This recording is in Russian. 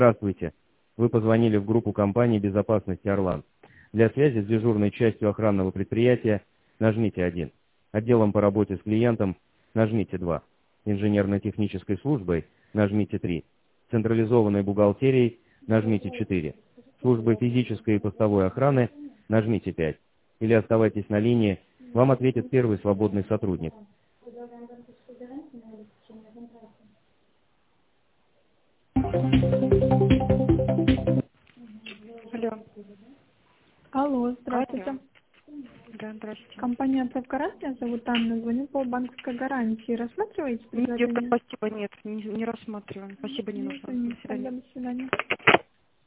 Здравствуйте. Вы позвонили в группу компании безопасности «Орлан». Для связи с дежурной частью охранного предприятия нажмите 1. Отделом по работе с клиентом нажмите 2. Инженерно-технической службой нажмите 3. Централизованной бухгалтерией нажмите 4. Службой физической и постовой охраны нажмите 5. Или оставайтесь на линии, вам ответит первый свободный сотрудник. Алло. Алло, здравствуйте. Алло. Да, здравствуйте. Компания «Правкарас», меня зовут Анна, звоню по банковской гарантии. Рассматриваете Нет, предложение? спасибо, нет, не рассматриваем. Спасибо, не нужно. До свидания. До свидания.